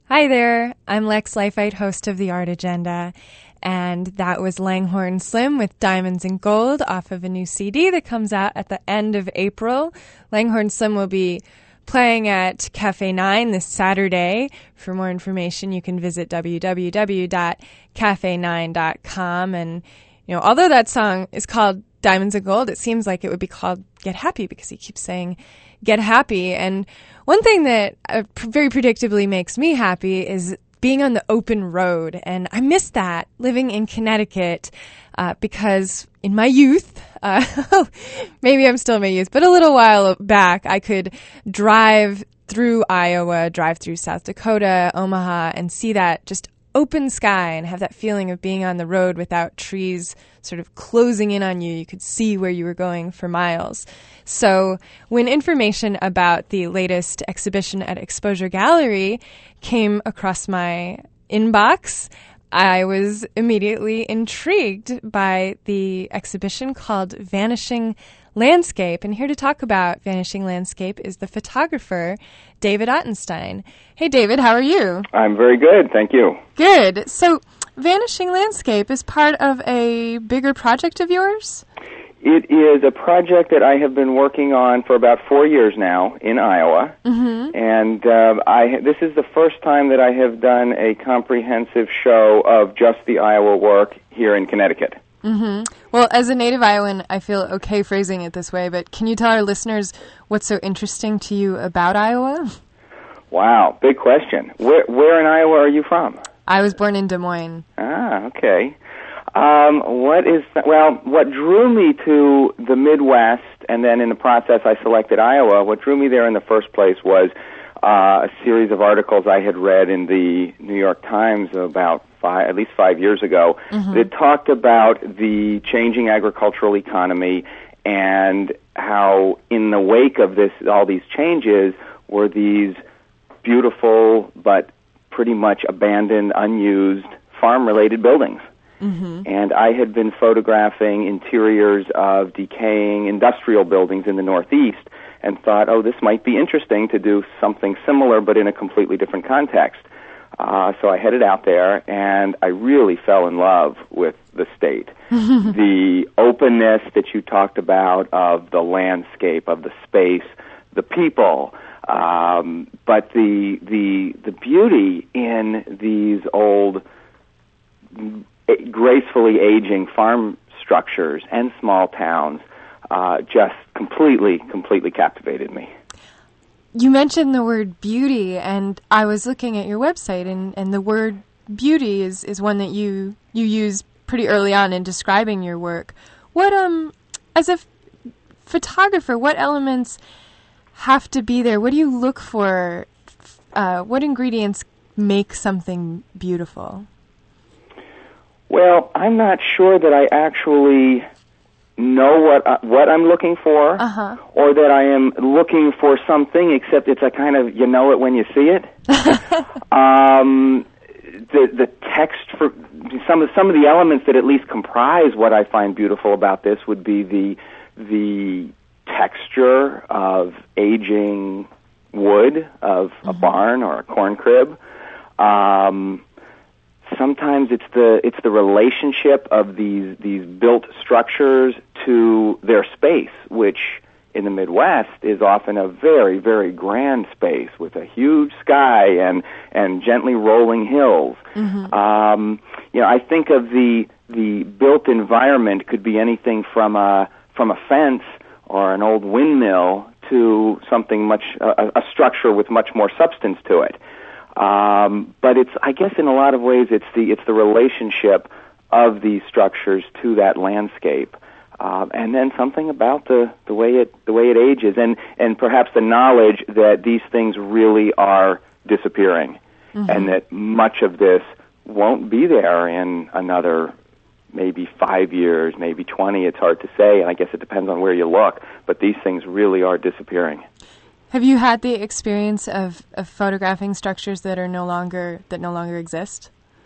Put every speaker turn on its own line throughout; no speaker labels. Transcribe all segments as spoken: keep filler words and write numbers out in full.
Hi there, I'm Lex Leifheit, host of The Art Agenda, and that was Langhorne Slim with Diamonds and Gold off of a new C D that comes out at the end of April. Langhorne Slim will be playing at Cafe Nine this Saturday. For more information, you can visit w w w dot cafe nine dot com. And, you know, although that song is called Diamonds and Gold, it seems like it would be called Get Happy because he keeps saying get happy. And one thing that uh, very predictably makes me happy is being on the open road. And I miss that living in Connecticut uh, because in my youth, uh, maybe I'm still in my youth, but a little while back, I could drive through Iowa, drive through South Dakota, Omaha, and see that just open sky and have that feeling of being on the road without trees sort of closing in on you. You could see where you were going for miles. So when information about the latest exhibition at Exposure Gallery came across my inbox, I was immediately intrigued by the exhibition called Vanishing Landscape. And here to talk about Vanishing Landscape is the photographer, David Ottenstein. Hey, David, how are you?
I'm very good, thank you.
Good. So Vanishing Landscape is part of a bigger project of yours?
It is a project that I have been working on for about four years now in Iowa, mm-hmm. and uh, I this is the first time that I have done a comprehensive show of just the Iowa work here in Connecticut.
Mm-hmm. Well, as a native Iowan, I feel okay phrasing it this way, but can you tell our listeners what's so interesting to you about Iowa?
Wow, big question. Where, where in Iowa are you from?
I was born in Des Moines.
Ah, okay. Um, what is th- well, what drew me to the Midwest, and then in the process I selected Iowa, what drew me there in the first place was uh, a series of articles I had read in the New York Times about five, at least five years ago, mm-hmm. that talked about the changing agricultural economy and how in the wake of this, all these changes were these beautiful but pretty much abandoned, unused, farm-related buildings. Mm-hmm. And I had been photographing interiors of decaying industrial buildings in the Northeast and thought, oh, this might be interesting to do something similar but in a completely different context. Uh, so I headed out there, and I really fell in love with the state. The openness that you talked about of the landscape, of the space, the people, um, but the the the beauty in these old, gracefully aging farm structures and small towns uh, just completely, completely captivated me.
You mentioned the word beauty, and I was looking at your website, and, and the word beauty is, is one that you, you use pretty early on in describing your work. What, um, as a f- photographer, what elements have to be there? What do you look for? Uh, what ingredients make something beautiful?
Well, I'm not sure that I actually know what uh, what I'm looking for, uh-huh. or that I am looking for something, except it's a kind of, you know it when you see it. um, the the text for some of some of the elements that at least comprise what I find beautiful about this would be the the texture of aging wood of mm-hmm. a barn or a corn crib. Um, Sometimes it's the it's the relationship of these these built structures to their space, which in the Midwest is often a very, very grand space with a huge sky and and gently rolling hills. Mm-hmm. Um, you know, I think of the the built environment could be anything from a from a fence or an old windmill to something much a, a structure with much more substance to it. Um, but it's, I guess, in a lot of ways, it's the it's the relationship of these structures to that landscape, um, and then something about the, the way it the way it ages, and, and perhaps the knowledge that these things really are disappearing, mm-hmm. and that much of this won't be there in another maybe five years, maybe twenty. It's hard to say, and I guess it depends on where you look. But these things really are disappearing.
Have you had the experience of, of photographing structures that are no longer that no longer exist?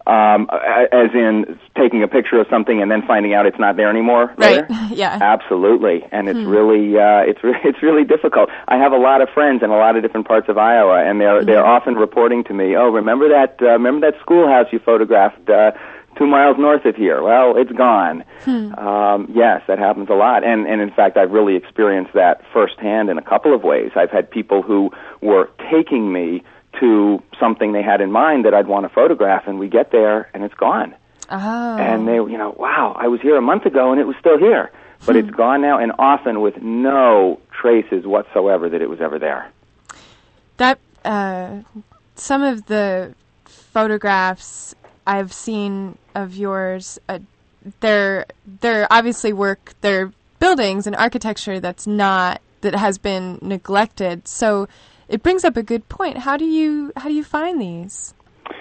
Um, as in taking a picture of something and then finding out it's not there anymore.
Right.
Later?
Yeah.
Absolutely, and it's
hmm.
really uh, it's re- it's really difficult. I have a lot of friends in a lot of different parts of Iowa, and they're mm-hmm. they're often reporting to me, "Oh, remember that uh, remember that schoolhouse you photographed uh, two miles north of here? Well, it's gone." Hmm. Um, yes, that happens a lot, and and in fact, I've really experienced that firsthand in a couple of ways. I've had people who were taking me to something they had in mind that I'd want to photograph, and we get there, and it's gone.
Oh.
And they, you know, wow, I was here a month ago, and it was still here. But hmm. it's gone now, and often with no traces whatsoever that it was ever there.
That, uh, some of the photographs I've seen of yours, uh, they're, they're obviously work, they're buildings and architecture that's not, that has been neglected. So it brings up a good point. How do you how do you find these?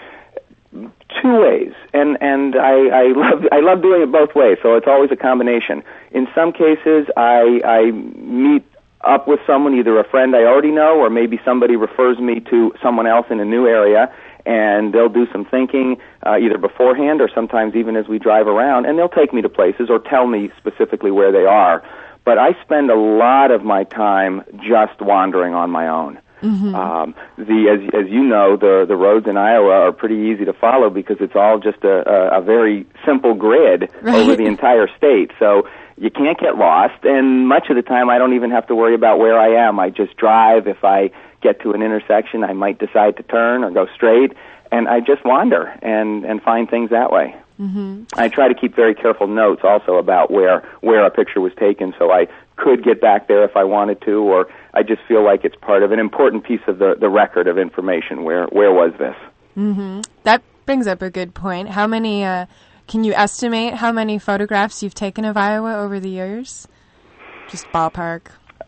Two ways, and and I, I love I love doing it both ways. So it's always a combination. In some cases, I I meet up with someone, either a friend I already know, or maybe somebody refers me to someone else in a new area, and they'll do some thinking uh, either beforehand or sometimes even as we drive around, and they'll take me to places or tell me specifically where they are. But I spend a lot of my time just wandering on my own. Mm-hmm. Um, the as as you know, the the roads in Iowa are pretty easy to follow because it's all just a, a, a very simple grid right. over the entire state. So you can't get lost, and much of the time I don't even have to worry about where I am. I just drive. If I get to an intersection, I might decide to turn or go straight, and I just wander and and find things that way. Mm-hmm. I try to keep very careful notes also about where where a picture was taken, so I could get back there if I wanted to, or I just feel like it's part of an important piece of the, the record of information. Where where was this?
Mm-hmm. That brings up a good point. How many, uh, can you estimate how many photographs you've taken of Iowa over the years? Just ballpark.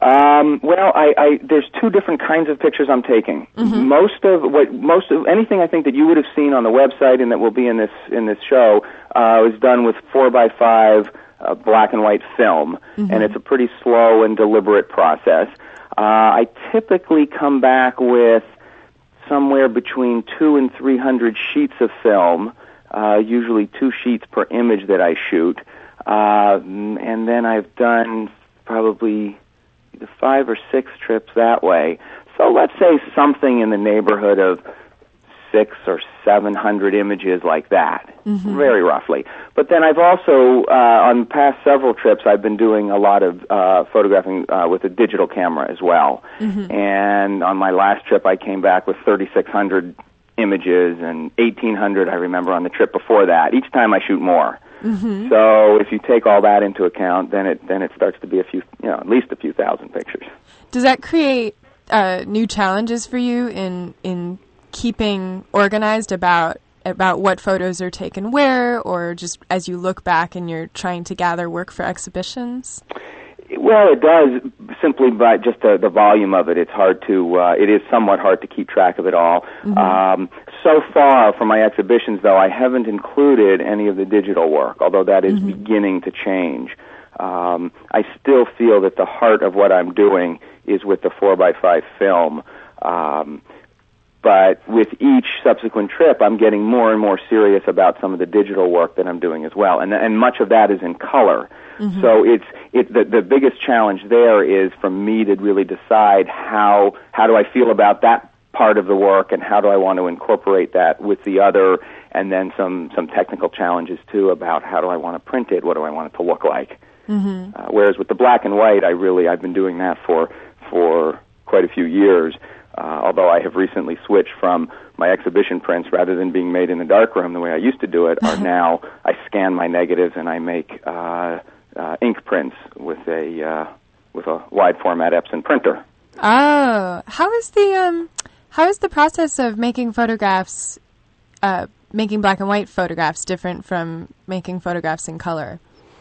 Um, well, I, I, there's two different kinds of pictures I'm taking. Mm-hmm. Most of what, most of anything I think that you would have seen on the website and that will be in this in this show uh, was done with four by five uh, black and white film, mm-hmm. and it's a pretty slow and deliberate process. Uh, I typically come back with somewhere between two and three hundred sheets of film, uh, usually two sheets per image that I shoot, uh, and then I've done probably five or six trips that way. So let's say something in the neighborhood of six or seven hundred images like that, mm-hmm. very roughly. But then I've also, uh, on past several trips, I've been doing a lot of uh, photographing uh, with a digital camera as well. Mm-hmm. And on my last trip, I came back with thirty-six hundred images and eighteen hundred, I remember, on the trip before that. Each time I shoot more. Mm-hmm. So if you take all that into account, then it then it starts to be a few, you know, at least a few thousand pictures.
Does that create uh, new challenges for you in in keeping organized about about what photos are taken where, or just as you look back and you're trying to gather work for exhibitions?
Well, it does, simply by just the, the volume of it. It's hard to, uh, it is somewhat hard to keep track of it all. Mm-hmm. Um, so far from my exhibitions, though, I haven't included any of the digital work, although that is mm-hmm. beginning to change. Um, I still feel that the heart of what I'm doing is with the four by five film. Um, but with each subsequent trip, I'm getting more and more serious about some of the digital work that I'm doing as well, and and much of that is in color. Mm-hmm. So it's it the the biggest challenge there is for me to really decide how how do I feel about that part of the work, and how do I want to incorporate that with the other, and then some some technical challenges too about how do I want to print it, what do I want it to look like. Mm-hmm. Uh, whereas with the black and white, I really I've been doing that for for quite a few years. Uh, although I have recently switched from my exhibition prints, rather than being made in the darkroom the way I used to do it, are now I scan my negatives and I make uh, uh, ink prints with a uh, with a wide format Epson printer.
Oh, how is the um, how is the process of making photographs, uh, making black and white photographs, different from making photographs in color?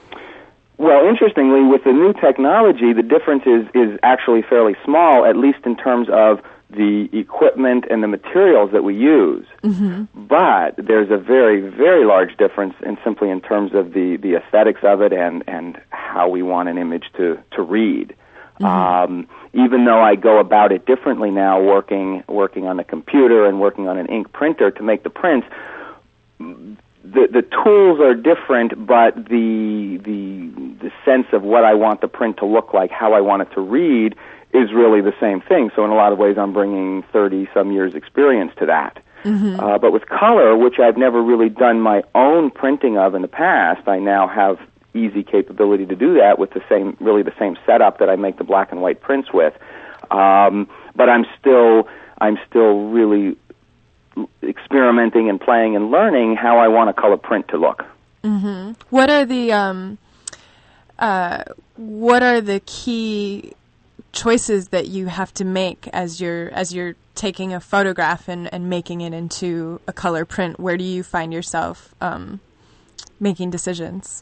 Well, interestingly, with the new technology, the difference is is actually fairly small, at least in terms of the equipment and the materials that we use. Mm-hmm. But there's a very, very large difference in simply in terms of the, the aesthetics of it and, and how we want an image to, to read. Mm-hmm. Um, even though I go about it differently now, working working on the computer and working on an ink printer to make the prints, the the tools are different, but the the the sense of what I want the print to look like, how I want it to read, is really the same thing. So in a lot of ways, I'm bringing thirty some years experience to that. Mm-hmm. Uh, but with color, which I've never really done my own printing of in the past, I now have easy capability to do that with the same, really the same setup that I make the black and white prints with. Um, but I'm still, I'm still really experimenting and playing and learning how I want a color print to look.
Mm-hmm. What are the, um, uh, what are the key choices that you have to make as you're as you're taking a photograph and, and making it into a color print? Where do you find yourself um, making decisions?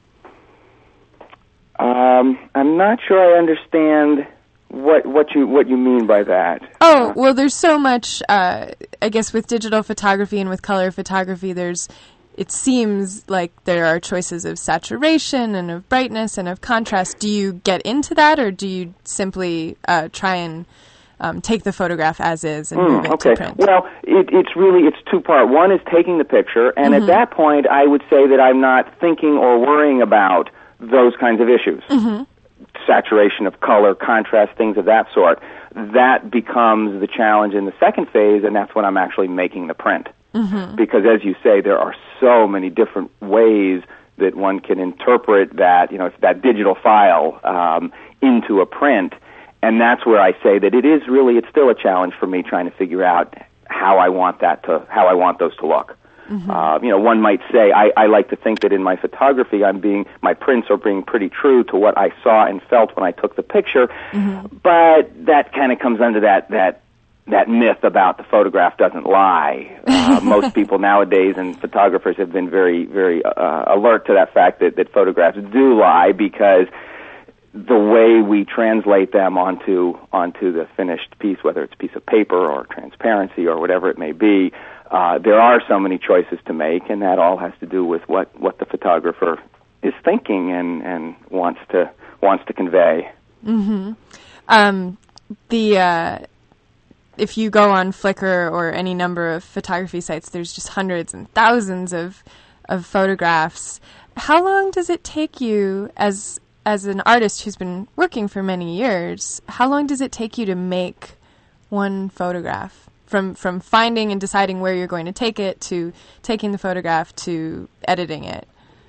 Um, I'm not sure I understand what what you what you mean by that.
Oh, well, there's so much. Uh, I guess with digital photography and with color photography, there's. It seems like there are choices of saturation and of brightness and of contrast. Do you get into that, or do you simply uh, try and um, take the photograph as is and mm, move it
okay.
to print?
Well, it, it's really, it's two part. One is taking the picture, and mm-hmm. at that point, I would say that I'm not thinking or worrying about those kinds of issues. Mm-hmm. Saturation of color, contrast, things of that sort. That becomes the challenge in the second phase, and that's when I'm actually making the print. Mm-hmm. Because, as you say, there are so many different ways that one can interpret that, you know, that digital file um, into a print, and that's where I say that it is really, it's still a challenge for me trying to figure out how I want that to, how I want those to look. Mm-hmm. Uh, you know, one might say, I, I like to think that in my photography, I'm being, my prints are being pretty true to what I saw and felt when I took the picture, mm-hmm. but that kind of comes under that, that that myth about the photograph doesn't lie. Uh, most people nowadays and photographers have been very, very uh, alert to that fact that, that photographs do lie, because the way we translate them onto onto the finished piece, whether it's a piece of paper or transparency or whatever it may be, uh, there are so many choices to make, and that all has to do with what, what the photographer is thinking and, and wants to wants to convey.
Mm-hmm. Um, the uh If you go on Flickr or any number of photography sites, there's just hundreds and thousands of of photographs. How long does it take you, as as an artist who's been working for many years, how long does it take you to make one photograph? From from finding and deciding where you're going to take it, to taking the photograph, to editing it?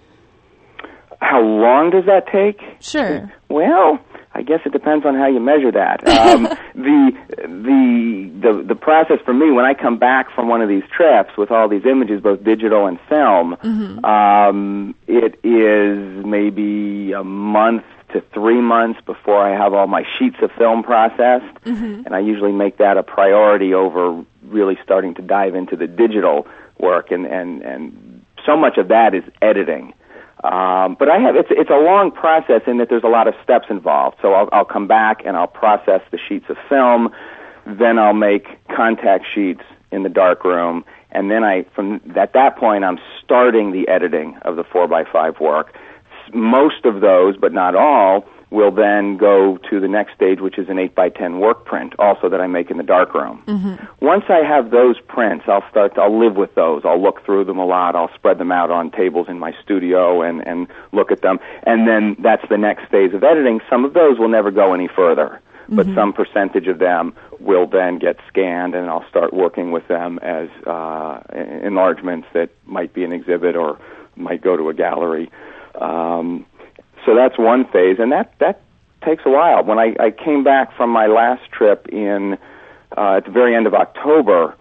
How long does that take?
Sure.
Well, I guess it depends on how you measure that. Um, the, the the the process for me, when I come back from one of these trips with all these images, both digital and film, mm-hmm. um, it is maybe a month to three months before I have all my sheets of film processed, mm-hmm. and I usually make that a priority over really starting to dive into the digital work, and, and, and so much of that is editing. Um, but I have it's it's a long process in that there's a lot of steps involved. So I'll, I'll come back and I'll process the sheets of film, then I'll make contact sheets in the darkroom, and then I from at that point I'm starting the editing of the four by five work. Most of those, but not all, will then go to the next stage, which is an eight by ten work print, also that I make in the darkroom. Mm-hmm. Once I have those prints, I'll start. To, I'll live with those. I'll look through them a lot. I'll spread them out on tables in my studio and, and look at them. And then that's the next phase of editing. Some of those will never go any further, mm-hmm. but some percentage of them will then get scanned, and I'll start working with them as uh, enlargements that might be an exhibit or might go to a gallery. Um, so that's one phase, and that, that takes a while. When I, I came back from my last trip in uh, at the very end of October,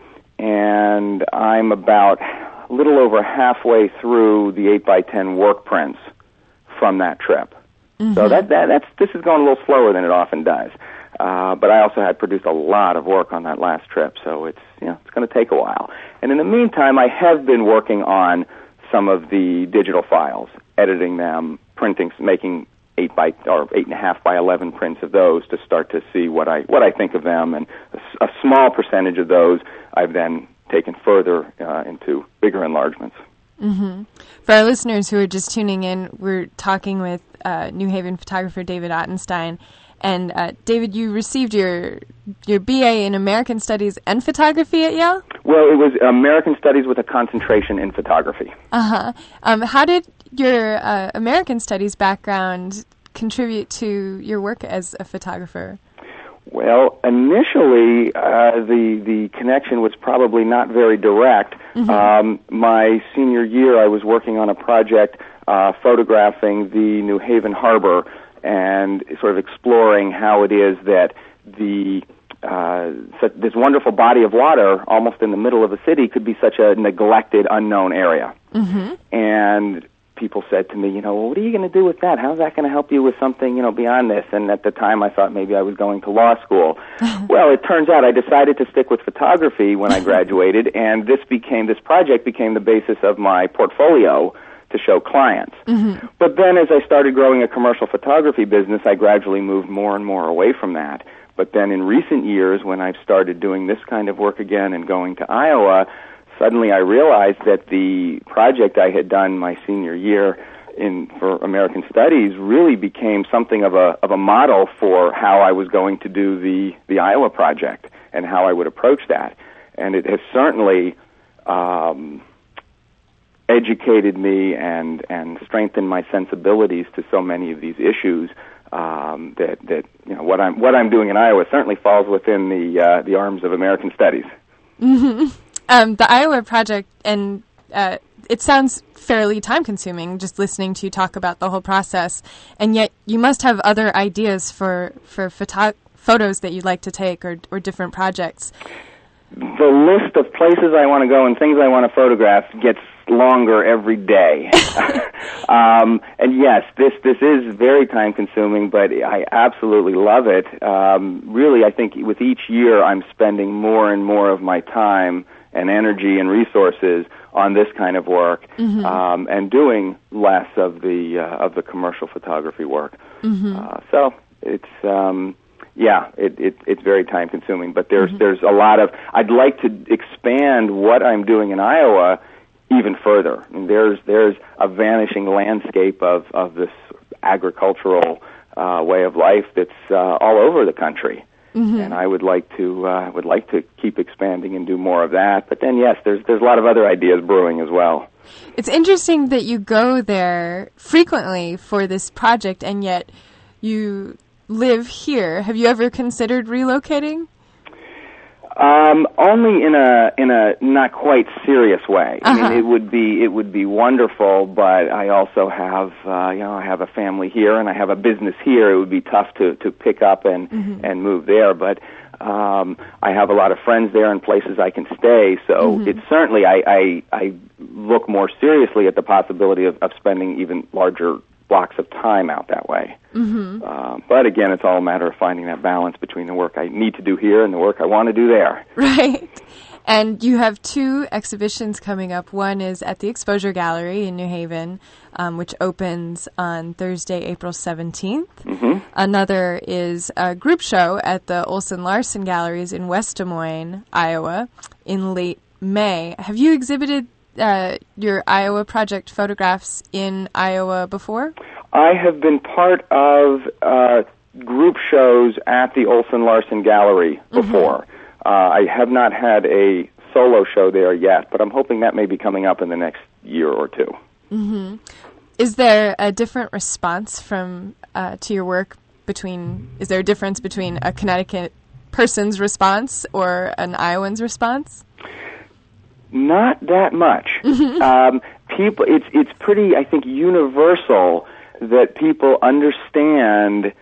and I'm about a little over halfway through the eight by ten work prints from that trip. Mm-hmm. So that, that that's this is going a little slower than it often does. Uh, but I also had produced a lot of work on that last trip, so it's you know it's going to take a while. And in the meantime, I have been working on some of the digital files, editing them, printing, making eight by or eight and a half by eleven prints of those to start to see what I what I think of them, and a, a small percentage of those I've then taken further uh, into bigger enlargements.
Mm-hmm. For our listeners who are just tuning in, we're talking with uh, New Haven photographer David Ottenstein. And uh, David, you received your your B A in American Studies and Photography at Yale?
Well, it was American Studies with a concentration in photography.
Uh-huh. Um, how did your uh, American Studies background contribute to your work as a photographer?
Well, initially, uh, the the connection was probably not very direct. Mm-hmm. Um, my senior year, I was working on a project uh, photographing the New Haven Harbor and sort of exploring how it is that the uh, such, this wonderful body of water, almost in the middle of a city, could be such a neglected, unknown area. Mm-hmm. And people said to me, you know, well, what are you going to do with that? How's that going to help you with something, you know, beyond this? And at the time, I thought maybe I was going to law school. Well, it turns out I decided to stick with photography when I graduated, and this became this project became the basis of my portfolio to show clients. Mm-hmm. But then, as I started growing a commercial photography business, I gradually moved more and more away from that. But then, in recent years, when I've started doing this kind of work again and going to Iowa, suddenly I realized that the project I had done my senior year in for American Studies really became something of a of a model for how I was going to do the, the Iowa project and how I would approach that. And it has certainly um, educated me and, and strengthened my sensibilities to so many of these issues um, that, that you know what I'm what I'm doing in Iowa certainly falls within the uh, the arms of American Studies.
Mm-hmm. Um, the Iowa project, and uh, it sounds fairly time-consuming just listening to you talk about the whole process, and yet you must have other ideas for for photo- photos that you'd like to take or, or different projects.
The list of places I want to go and things I want to photograph gets longer every day. um, and yes, this this is very time-consuming, but I absolutely love it. Um, really, I think with each year I'm spending more and more of my time and energy and resources on this kind of work, mm-hmm. um, and doing less of the uh, of the commercial photography work. Mm-hmm. Uh, so it's um, yeah, it, it it's very time consuming. But there's mm-hmm. there's a lot of I'd like to expand what I'm doing in Iowa even further. I mean, there's there's a vanishing landscape of of this agricultural uh, way of life that's uh, all over the country. Mm-hmm. And I would like to uh, would like to keep expanding and do more of that. But then, yes, there's there's a lot of other ideas brewing as well.
It's interesting that you go there frequently for this project, and yet you live here. Have you ever considered relocating?
Um, only in a in a not quite serious way. Uh-huh. I mean, it would be it would be wonderful, but I also have uh, you know I have a family here and I have a business here. It would be tough to, to pick up and mm-hmm. and move there. But um, I have a lot of friends there and places I can stay. So mm-hmm. it's certainly I, I I look more seriously at the possibility of, of spending even larger blocks of time out that way. Mm-hmm. Uh, but again, it's all a matter of finding that balance between the work I need to do here and the work I want to do there.
Right. And you have two exhibitions coming up. One is at the Exposure Gallery in New Haven, um, which opens on Thursday, April seventeenth. Mm-hmm. Another is a group show at the Olson Larson Galleries in West Des Moines, Iowa, in late May. Have you exhibited Uh, your Iowa project photographs in Iowa before?
I have been part of uh, group shows at the Olson Larson Gallery before. Mm-hmm. Uh, I have not had a solo show there yet, but I'm hoping that may be coming up in the next year or two.
Mm-hmm. Is there a different response from uh, to your work between? Is there a difference between a Connecticut person's response or an Iowan's response?
Not that much. um, people, it's it's pretty, I think, universal that people understand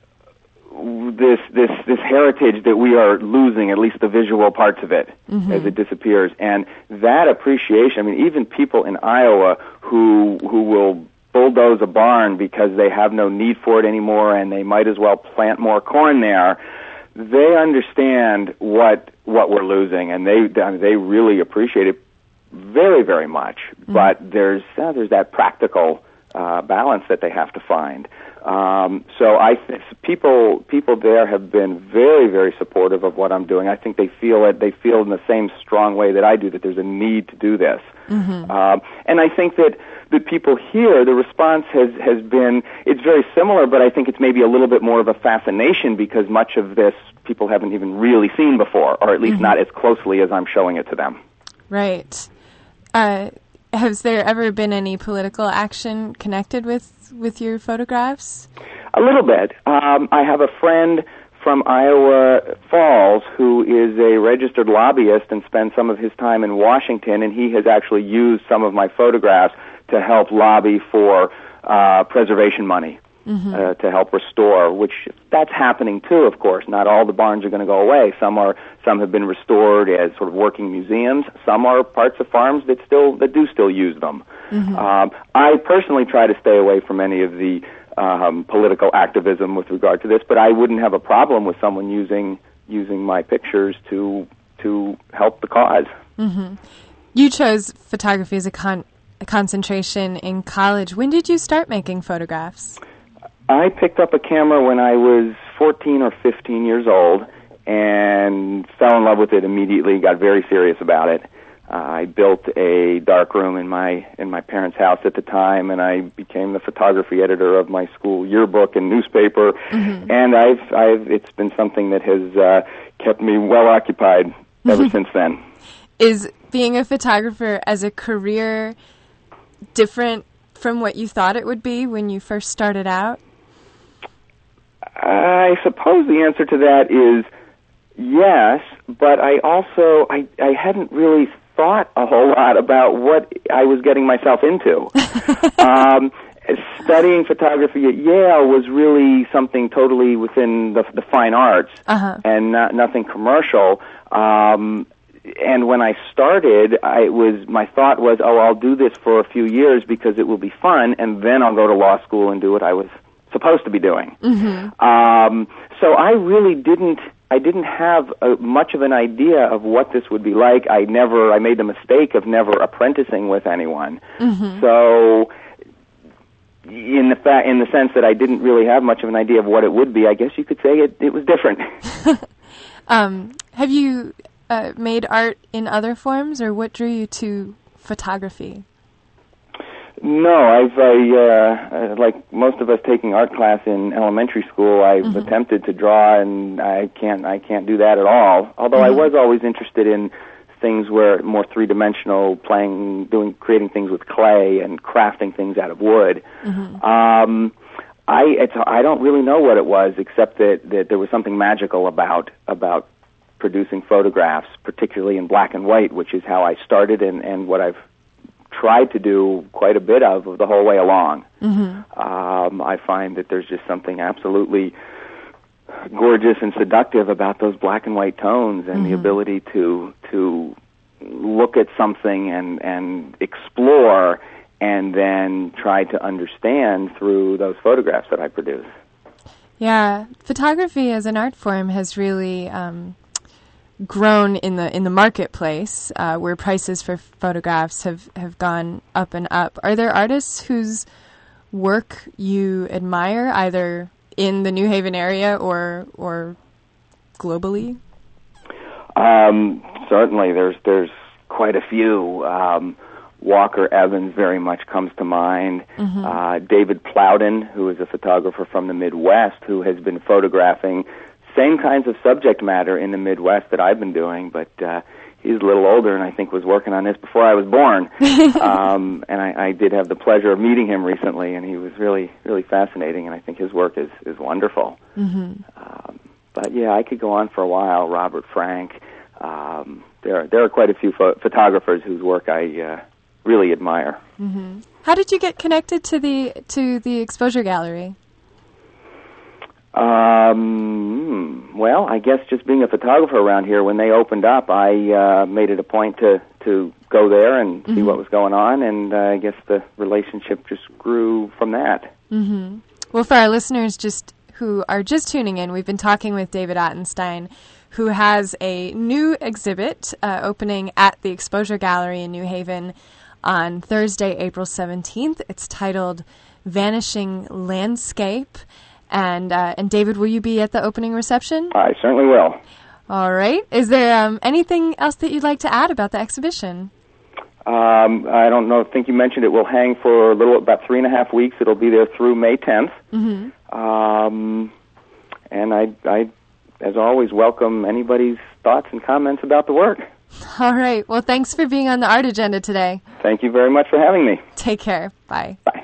this this this heritage that we are losing, at least the visual parts of it, mm-hmm. as it disappears, and that appreciation. I mean, even people in Iowa who who will bulldoze a barn because they have no need for it anymore, and they might as well plant more corn there. They understand what what we're losing, and they they really appreciate it very, very much. Mm-hmm. But there's uh, there's that practical uh, balance that they have to find. Um, so I th- people people there have been very, very supportive of what I'm doing. I think they feel it. They feel in the same strong way that I do that there's a need to do this. Mm-hmm. Um, and I think that the people here, the response has, has been, it's very similar, but I think it's maybe a little bit more of a fascination because much of this people haven't even really seen before, or at least mm-hmm. not as closely as I'm showing it to them.
Right. Uh, has there ever been any political action connected with, with your photographs?
A little bit. Um, I have a friend from Iowa Falls who is a registered lobbyist and spends some of his time in Washington, and he has actually used some of my photographs to help lobby for uh, preservation money. Mm-hmm. Uh, to help restore, which that's happening too, of course. Not all the barns are going to go away. Some are, some have been restored as sort of working museums. Some are parts of farms that still that do still use them. Mm-hmm. Um, I personally try to stay away from any of the um, political activism with regard to this, but I wouldn't have a problem with someone using using my pictures to to help the cause.
Mm-hmm. You chose photography as a, con- a concentration in college. When did you start making photographs?
I picked up a camera when I was fourteen or fifteen years old and fell in love with it immediately, got very serious about it. Uh, I built a darkroom in my in my parents' house at the time, and I became the photography editor of my school yearbook and newspaper. Mm-hmm. And I've I've it's been something that has uh, kept me well occupied ever since then.
Is being a photographer as a career different from what you thought it would be when you first started out?
I suppose the answer to that is yes, but I also, I, I hadn't really thought a whole lot about what I was getting myself into. um, studying photography at Yale was really something totally within the, the fine arts uh-huh. and not, nothing commercial. Um, and when I started, I it was my thought was, oh, I'll do this for a few years because it will be fun, and then I'll go to law school and do what I was supposed to be doing. Mm-hmm. Um, so I really didn't. I didn't have a, much of an idea of what this would be like. I never. I made the mistake of never apprenticing with anyone. Mm-hmm. So, in the fa- in the sense that I didn't really have much of an idea of what it would be, I guess you could say it, it was different.
um, have you uh, made art in other forms, or what drew you to photography?
No, I've, I, uh, like most of us taking art class in elementary school, I've mm-hmm. attempted to draw, and I can't, I can't do that at all. Although mm-hmm. I was always interested in things where more three-dimensional, playing, doing, creating things with clay and crafting things out of wood. Mm-hmm. Um, I, it's, I don't really know what it was, except that, that there was something magical about, about producing photographs, particularly in black and white, which is how I started and, and what I've tried to do quite a bit of the whole way along. Mm-hmm. Um, I find that there's just something absolutely gorgeous and seductive about those black and white tones and mm-hmm. the ability to to look at something and, and explore and then try to understand through those photographs that I produce.
Yeah, photography as an art form has really um, grown in the in the marketplace, uh, where prices for photographs have, have gone up and up. Are there artists whose work you admire, either in the New Haven area or or globally?
Um, certainly, there's there's quite a few. Um, Walker Evans very much comes to mind. Mm-hmm. Uh, David Plowden, who is a photographer from the Midwest, who has been photographing same kinds of subject matter in the Midwest that I've been doing, but uh, he's a little older and I think was working on this before I was born. um, and I, I did have the pleasure of meeting him recently, and he was really, really fascinating, and I think his work is, is wonderful. Mm-hmm. Um, but yeah, I could go on for a while. Robert Frank. Um, there, there are quite a few pho- photographers whose work I uh, really admire.
Mm-hmm. How did you get connected to the to the Exposure Gallery?
Um, well, I guess just being a photographer around here, when they opened up, I uh, made it a point to, to go there and mm-hmm. see what was going on, and uh, I guess the relationship just grew from that.
Mm-hmm. Well, for our listeners just who are just tuning in, we've been talking with David Ottenstein, who has a new exhibit uh, opening at the Exposure Gallery in New Haven on Thursday, April seventeenth. It's titled Vanishing Landscape. And uh, and David, will you be at the opening reception?
I certainly will.
All right. Is there um, anything else that you'd like to add about the exhibition?
Um, I don't know. I think you mentioned it will hang for a little about three and a half weeks. It'll be there through May tenth. Mm-hmm. Um, and I I as always, welcome anybody's thoughts and comments about the work.
All right. Well, thanks for being on the Art Agenda today.
Thank you very much for having me.
Take care. Bye.
Bye.